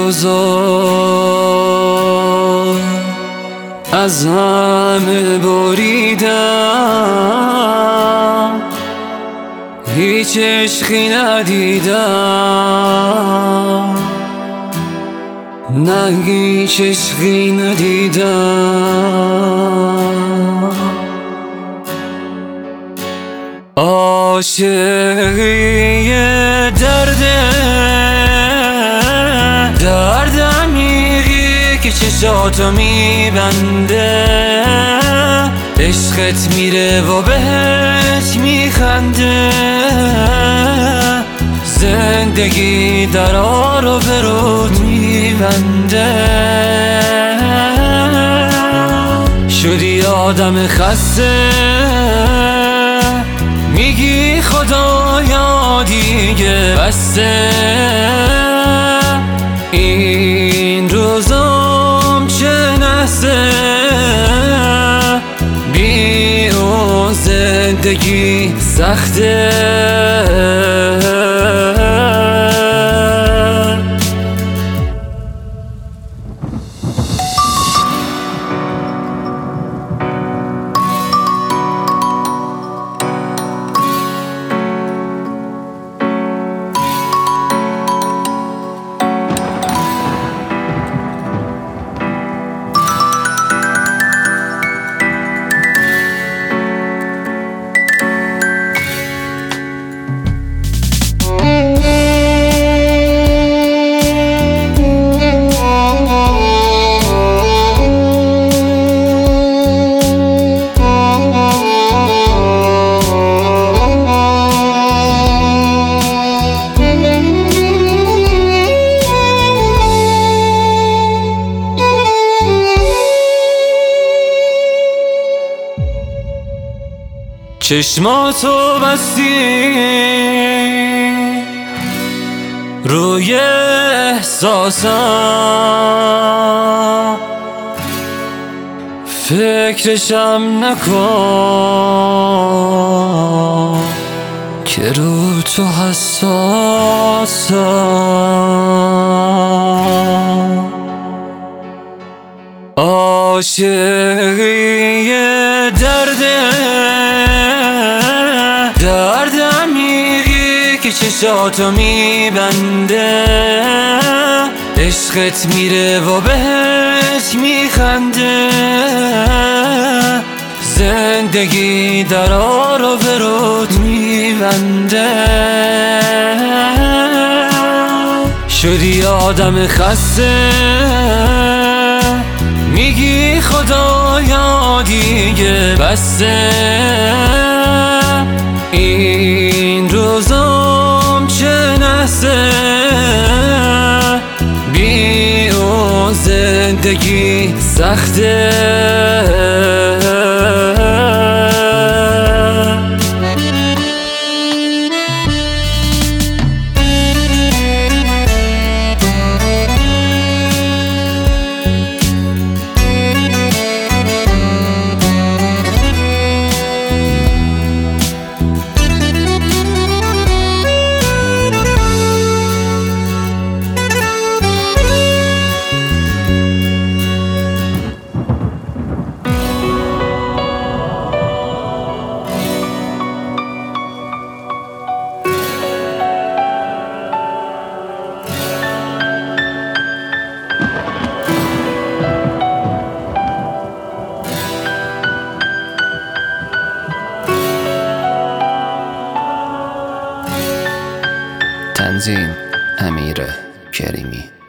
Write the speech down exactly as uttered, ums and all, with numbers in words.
روزا از همه بریدم، هیچ عشقی ندیدم، نه هیچ عشقی ندیدم. عاشقی درده، درد عمیقی که چشاتو میبنده، عشقت میره و بهت میخنده، زندگی درا رو به رود میبنده. شدی آدم خسته، میگی خدایا دیگه بسته، این روزام چه نحسه، بی اون زندگی سخته. چشماتو بستی روی احساسم، فکرشم نکن که رو تو حساسم. عاشقی درده، درد عمیقی که چشاتو میبنده، عشقت میره و بهت میخنده، زندگی درا رو به رود میبنده. شدی آدم خسته، میگی خدایا دیگه بسته، این روزام چه نحسه، بی اون زندگی سخته. تنظیم امیر کریمی.